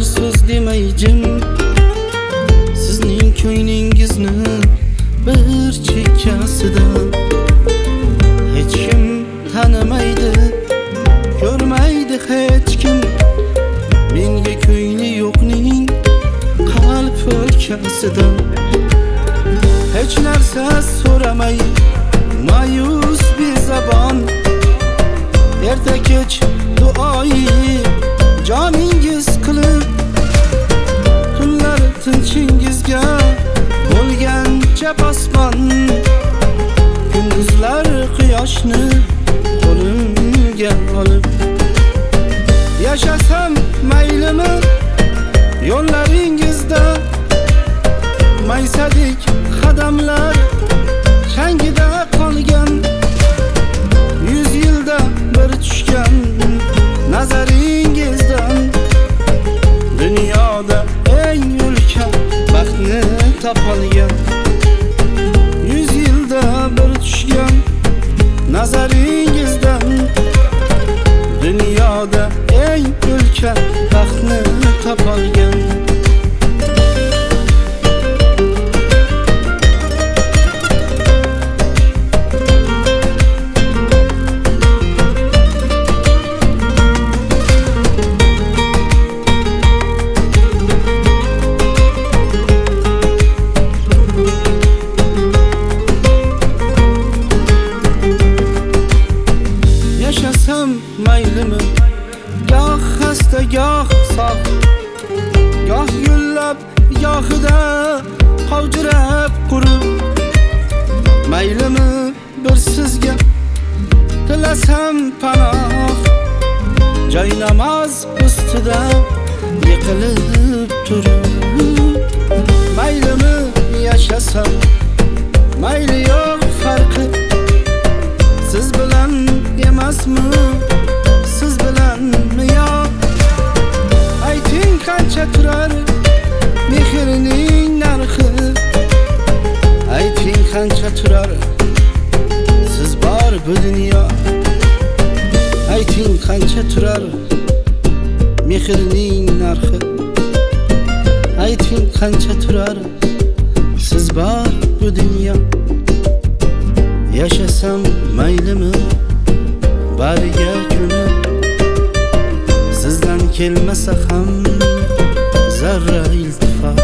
so'z demay jim sizning ko'nglingizni bir chekkasida hech kim tanimaydi, ko'rmaydi hech kim menga ko'ngli yo'qning qalb o'lkasida. Hech narsa so'ramay ma'yus bezabon erta kech duoi joningiz qilib tunlar tinchingizga bo'lgancha posbon kunduzlar quyoshni qo'limga olib yashasam maylimi yo'llaringizda maysadik qadamlar changida qolgan 100 yilda bir tushgan nazaringizdan dunyoda eng ulkan baxtni topolgan 100 yilda bir tushgan nazaringizdan dunyoda eng ulkan baxtni topolgan. Yashasam maylimi goh xasta goh sog', goh gullab gohida qovjirab qurib maylimi bir sizga tilasam panoh joy namoz ustida yiqilib turib maylimi yashasam mayli yo'q farqi siz bilan emasmi siz bilanmi yo'q ayting qancha turar mehrning narxi ayting qancha turar siz bor bu dunyo ayting qancha turar mehrning narxi ayting qancha turar siz bor bu dunyo. Yashasam maylimi bariga ko'nib sizdan kelmasa ham zarra iltifot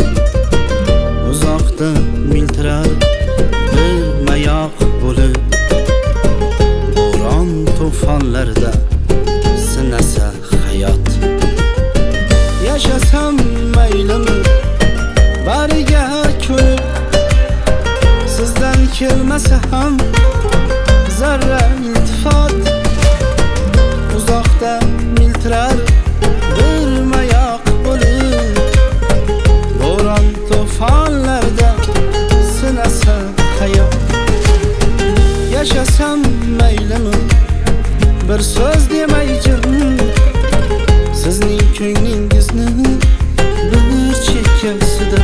uzoqda miltirar bilmayoq bo'lib bo'ron to'fonlarda sinasa hayot. Yashasam maylimi bariga ko'nib sizdan kelmasa ham zarra iltifot uzoqda miltirar bilmayoq bo'lib bo'ron to'fonlarda sinasa hayot. Yashasam maylimi bir so'z demay jim sizning ko'nglingizni bir chekkasida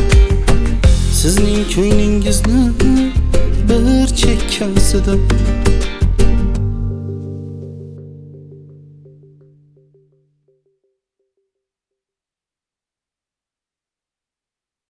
sizning ko'nglingizni bir chekkasida